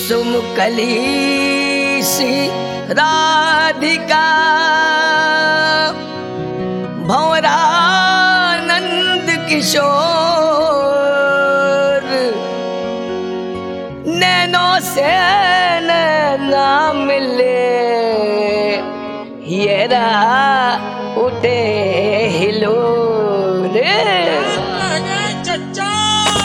सुमकली सी राधिका भंवरानंद किशोर नैनों से नैना मिले येरा उठे हिलोर चचा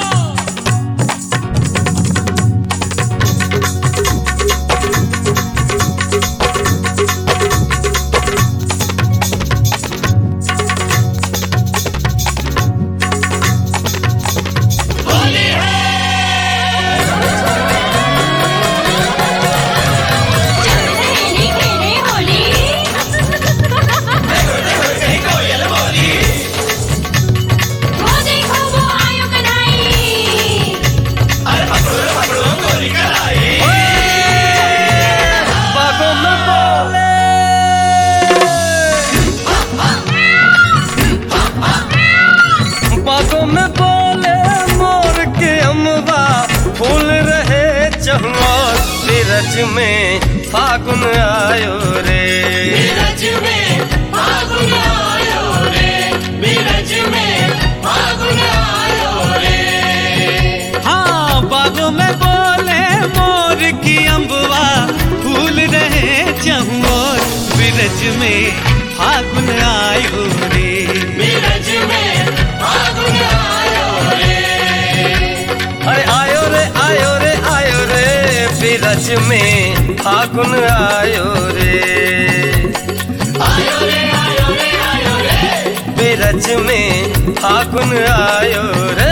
बीरज में फागुन आयो रे, बीरज में फागुन आयो रे, बीरज में फागुन आयो रे। हाँ बागों में बोले मोर की अम्बवा फूल रहे चहुओर बीरज में फागुन आयो रे, बीरज में फागुन आयो रे। अरे आयो रे आयो रे आयो रे बीरज में फागुन आयो रे, आयो रे आयो रे आयो रे बीरज में फागुन आयो रे।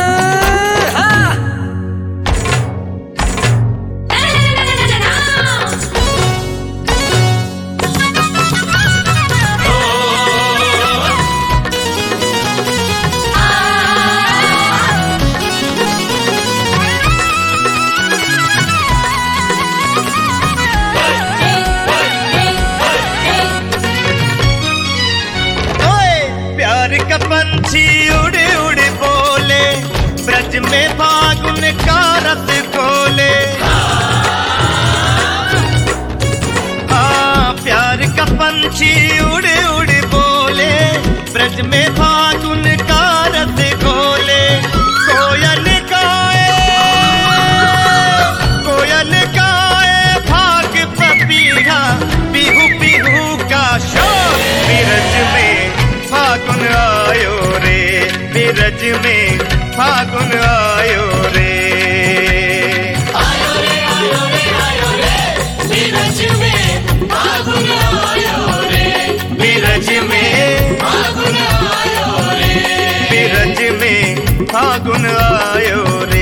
पंछी उड़ उड़ बोले ब्रज में फागुन का रस खोले, हाँ प्यार का पंछी उड़ उड़ बोले ब्रज में फागुन का रस खोले। कोयल गाए भाग पपीहा बिहू बिहू का शोर बीरज में फागुन आयो रे, बीरज में फागुन आयो रे। आयो रे आयो रे आयो रे बीरज में फागुन आयो रे, बीरज में फागुन आयो रे, बीरज में फागुन आयो रे।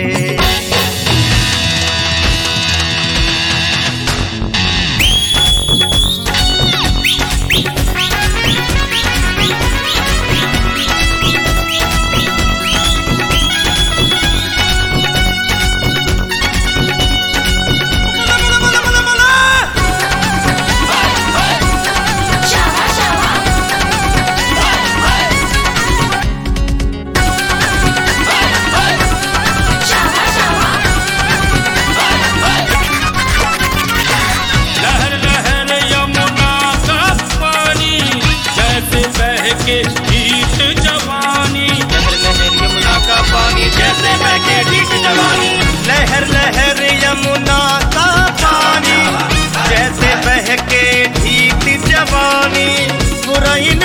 लहर लहर यमुना का पानी जैसे बहके ढीठ जवानी, पुरैन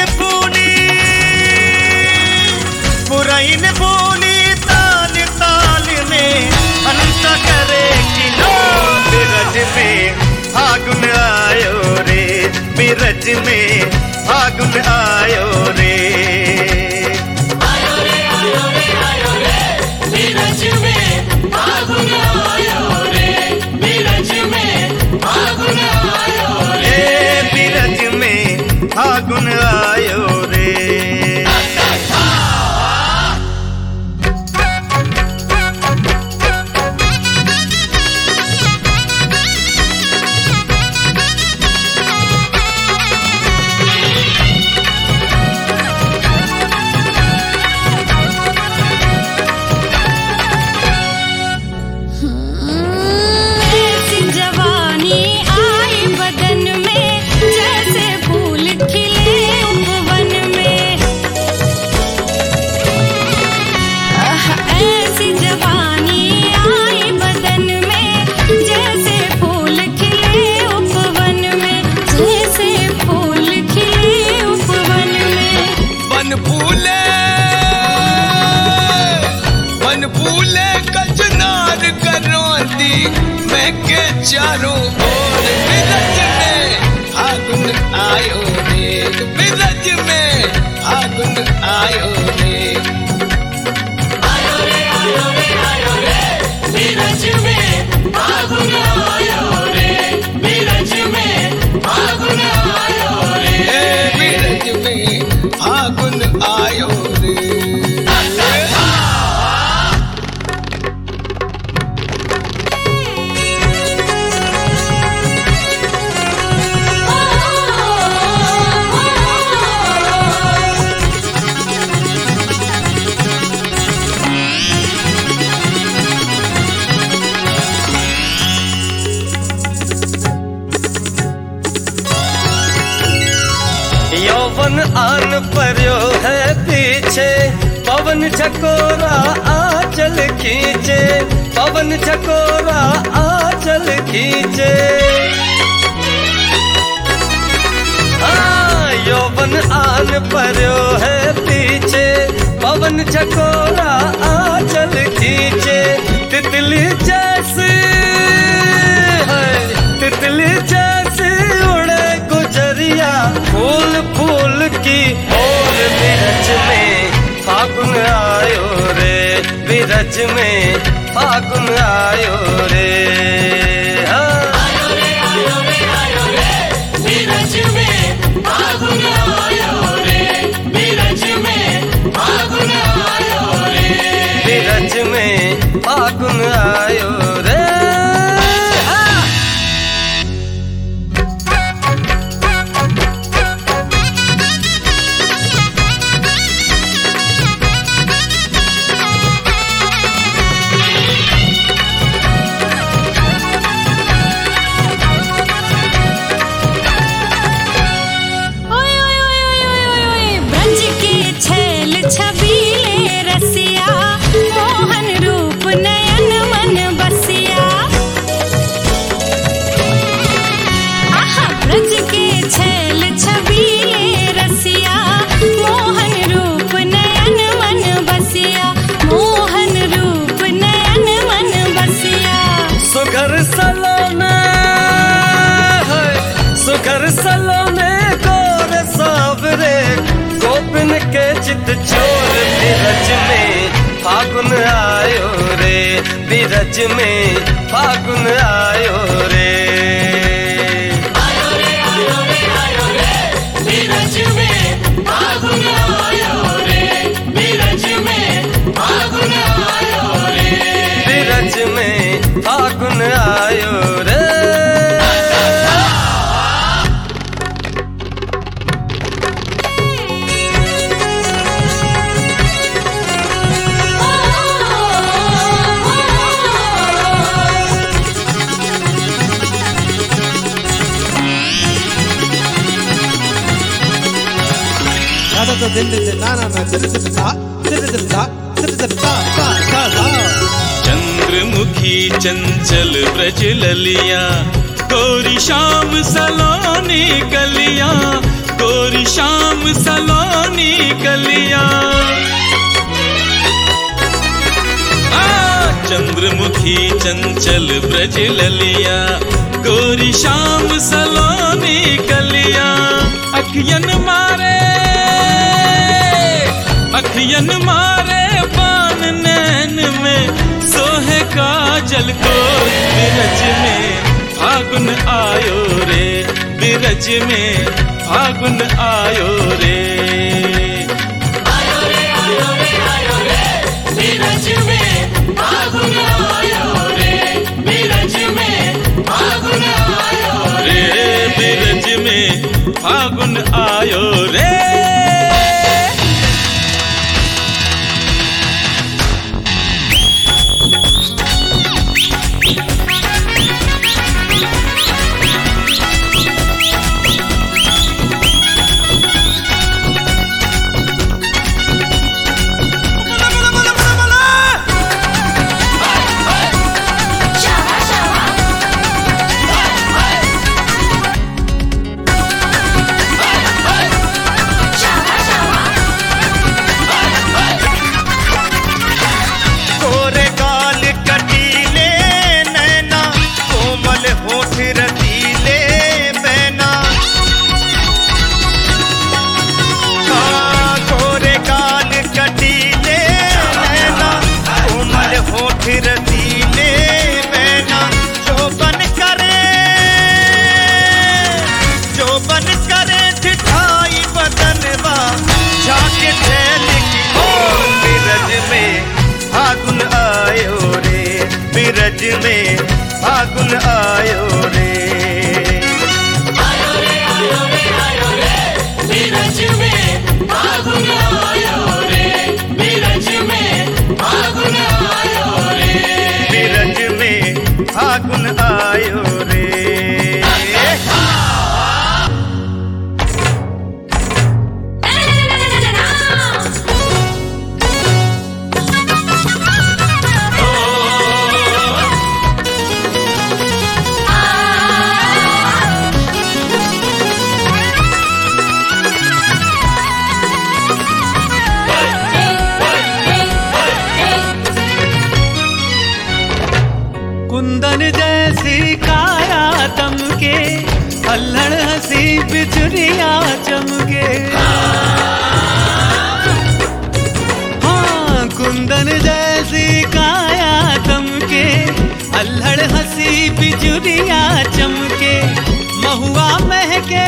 पूनी ताल ताल में अंत करे किलो। बीरज में फागुन आयो रे, बीरज में फागुन आयो रे। बीरज में फागुन आयो रे, बीरज में फागुन आयो रे, बीरज में फागुन आयो रे। चारों ओर बिरज में फागुन आयो रे, बिरज में फागुन आयो रे। आयो रे आयो रे आयो रे, बिरज में फागुन आयो रे, बिरज में फागुन आयो रे, बिरज में फागुन आयो रे। यौवन आन पर्यो है पीछे, पवन झकोरा आंचल खींचे, पवन झकोरा आंचल खींचे। यौवन आन पर्यो है पीछे, पवन झकोरा आंचल खींचे। तितली जैसी है, तितली जैसी उड़े गुजरिया, फूल फूल की और बिरज में फागुन आयो रे, बिरज में फागुन आयो रे। आयो रे आयो रे आयो रे, बिरज में फागुन आयो रे, बिरज में फागुन आयो रे, बिरज में फागुन आयो रे। छबीले रसिया, मोहन रूप नयन मन बसिया। आहा ब्रज के छैल छबीले रसिया, मोहन रूप नयन मन बसिया, मोहन रूप नयन मन बसिया। सुघर सलोने है, सुघर सलोने गोर सावरे, गोपिन के चित चोर। बिरज में फागुन आयो रे, बिरज में फागुन आयो रे। आयो रे आयो रे आयो रे, बिरज में फागुन आयो रे, बिरज में फागुन आयो रे, बिरज में फागुन आयो रे। चंद्रमुखी चंचल ब्रज ललिया, गोरी शाम सलोनी कलिया, गोरी शाम सलोनी कलिया। चंद्रमुखी चंचल ब्रज ललिया, गोरी शाम सलोनी कलिया। अखियन मारे, अखियन मारे पान नैन में, सोहे काजल को। बिरज में फागुन आयो रे, बिरज में फागुन आयो रे। आयो रे आयो रे आयो रे, बिरज में फागुन आयो रे, बिरज में फागुन आयो रे, बिरज में फागुन आयो रे। जैसी बिजुरिया चमके, हाँ कुंदन जैसी काया चमके, अल्हड़ हंसी बिजुरिया चमके, महुआ महके,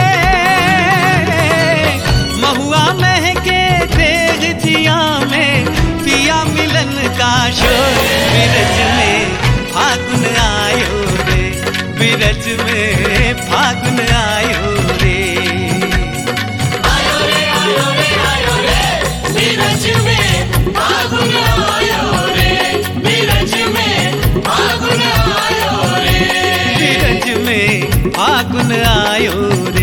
महुआ महके तेज जिया में, पिया मिलन का शोर, बिरज में फागुन आयो रे, बिरज में फागुन आयो रे। आयो रे आयो रे आयो रे, बिरज में फागुन आयो रे, बिरज में फागुन आयो रे, बिरज में फागुन आयो रे।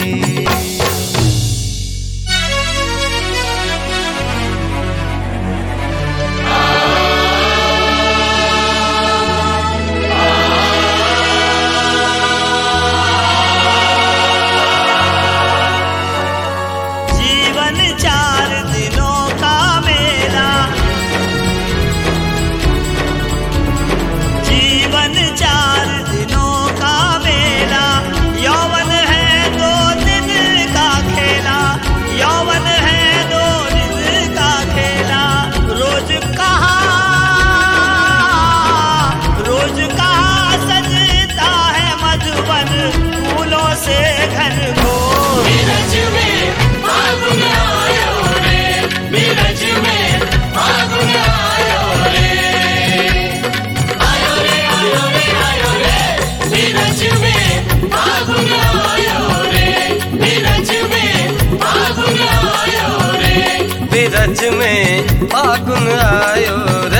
बिरज में फागुन आयो रे।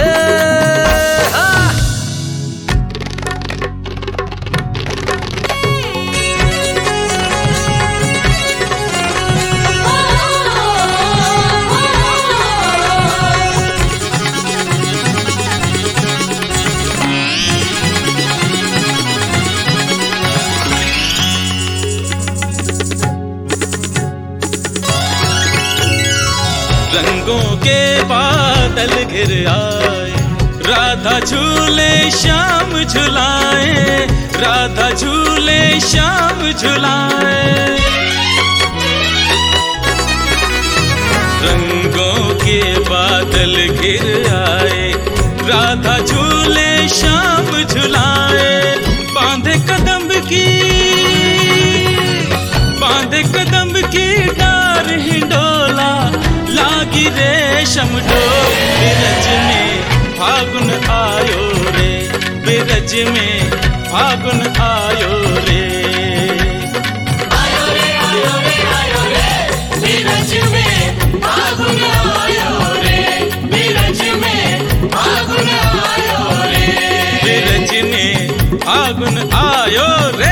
रंगों के बादल घिर आए, राधा झूले श्याम झुलाए, राधा झूले श्याम झुलाए। रंगों के बादल घिर आए, राधा झूले श्याम झुलाए। बांधे कदम्ब की डार हिंडोला, लागी रेशम डोर। बिरज में फागुन आयो रे, बिरज में फागुन आयो रे। आयो रे आयो रे आयो रे, बिरज में फागुन आयो रे, बिरज में फागुन आयो रे, बिरज में फागुन आयो रे।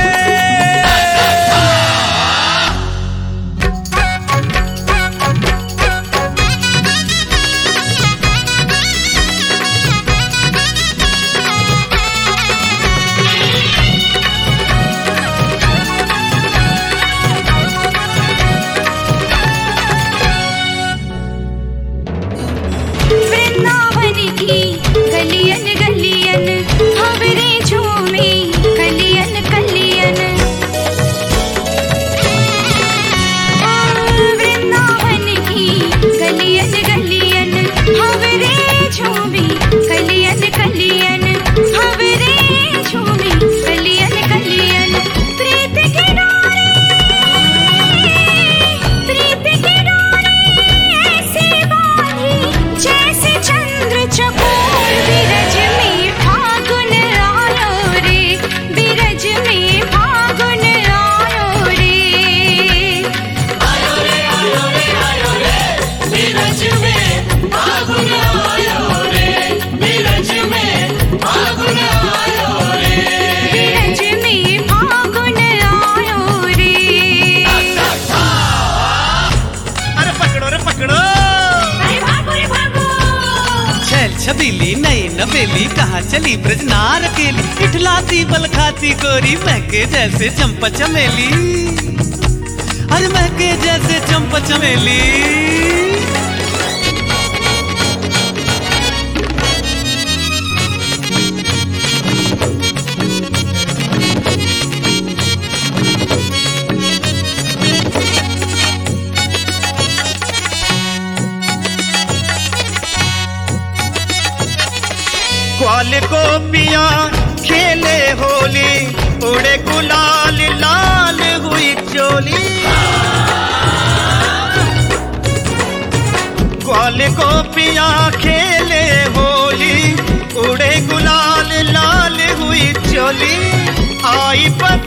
गलियन गलियन खबरे झूमी, गलियन गलियन वृंदावन की गलियन गलियन खबरे झूमी, गलियन गलियन खबरे झूमी, गलियन गलियन। प्रीत की डोरी, प्रीत की डोरी ऐसी बांधी जैसे चंद्र चकोर। बिरज में फागुन आयो रे, बिरज में फागुन आयो रे। आयो रे आयो रे आयो रे, बिरज में फागुन आयो रे, बिरज में फागुन आयो रे, बिरज में फागुन आयो रे। अरे पकड़ो रे पकड़ो, अरे भागो रे भागो। छैल छबीली नई नवेली, कहाँ चली ब्रजनार अकेली। इठलाती बल खाती गोरी, महके जैसे चंपा चमेली, अरे महके जैसे चंपा चमेली। गोपियां खेले होली, उड़े गुलाल लाल हुई चोली। आई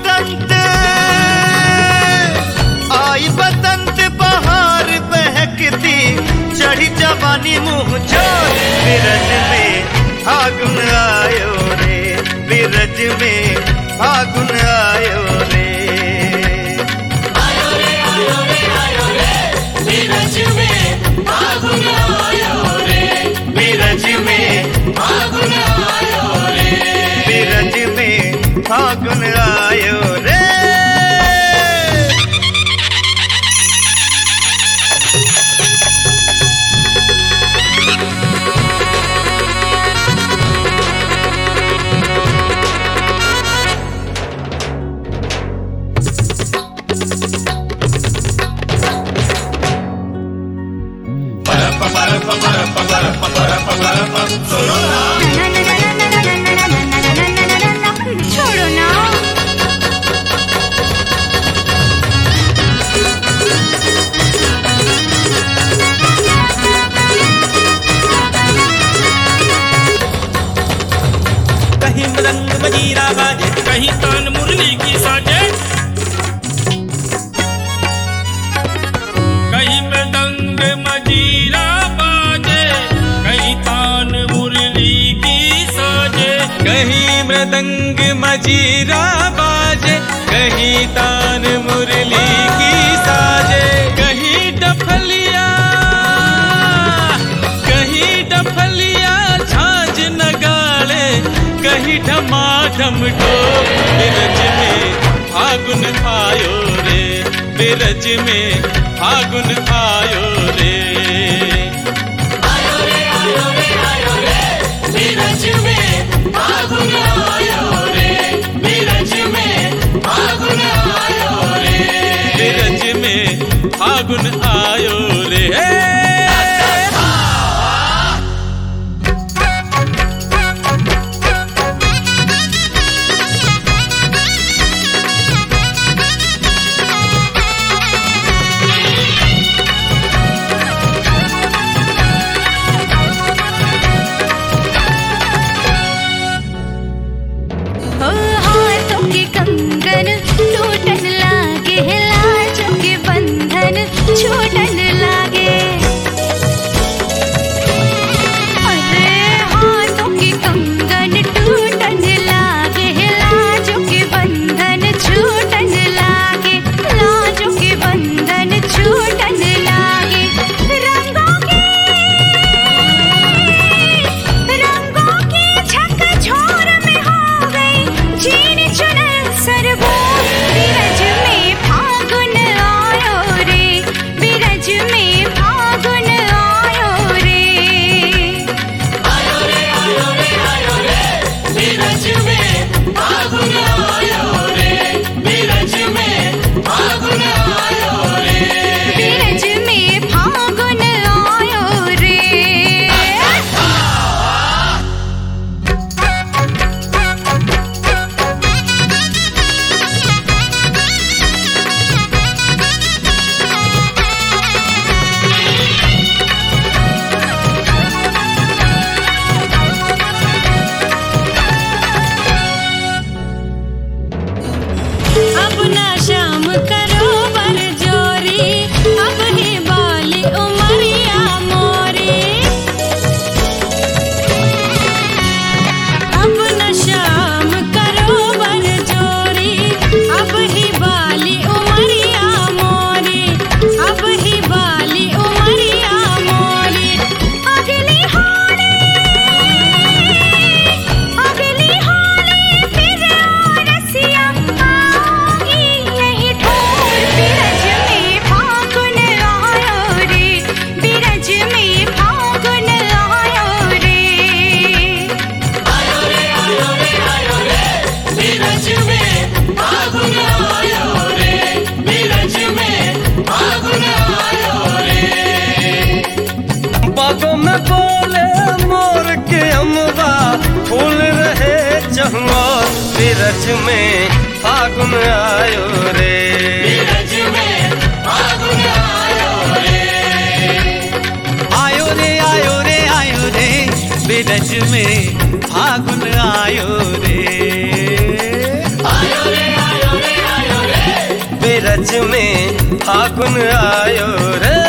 बसंत बहार बहकती, चढ़ी जवानी मुँह जोर। बिरज में फागुन आयो रे, बिरज में फागुन आयो रे। आयो रे आयो रे आयो रे, बिरज में फागुन आयो रे, बिरज में फागुन आयो रे, बिरज में फागुन आयो रे। छोड़ो ना। कहीं मृदंग मजीरा बाजे, कहीं तान मुरली की साजे। कहीं मृदंग मजीरा बाजे, कहीं तान मुरली की साजे। कहीं मृदंग मजीरा बाजे, कहीं तान मुरली की साजे। कहीं डफलिया झांझ नगाड़े, कहीं ढमाढम ढोल। बिरज में फागुन आयो रे, बिरज में फागुन आयो रे। आयो रे आयो रे आयो रे, बिरज में फागुन आयो रे, बिरज में फागुन आयो रे, बिरज में फागुन आयो रे। ओ हाथों के कंगन टूटन लागे, लाजों के बंधन छूटन लागे। अरे हाथों के कंगन टूटन लागे, लाजों के बंधन छूटन लागे, लाजों के बंधन छूटन लागे। रंगों की झकझोर में हो गई जीन चुनर सरबोर। बिरज में फागुन आयो रे, बिरज में फागुन आयो रे। आयो रे आयो रे आयो रे, बिरज में फागुन आयो रे, बिरज में फागुन आयो रे, बिरज में फागुन आयो रे। अब ना शाम करो बरजोरी, अब ही बाली उमरिया मोरी। अब ना शाम करो बरजोरी, अब ही बाली उमरिया मोरी, अब ही बाली उमरिया मोरी। अगली होली फिर रसिया आगी नहीं ठोर। बिरज में फागुन आयो रे, बिरज में फागुन आयो रे। आयो रे आयो रे आयो रे, बिरज में फागुन आयो रे, बिरज में फागुन आयो रे। बागों में बोले मोर के अम्बा, फूल रहे चहुओर। बिरज में फागुन आयो रे, बिरज में फागुन आयो रे। आयो रे आयो रे। आयो रे आयो रे आयो रे बिरज में फागुन आयो रे।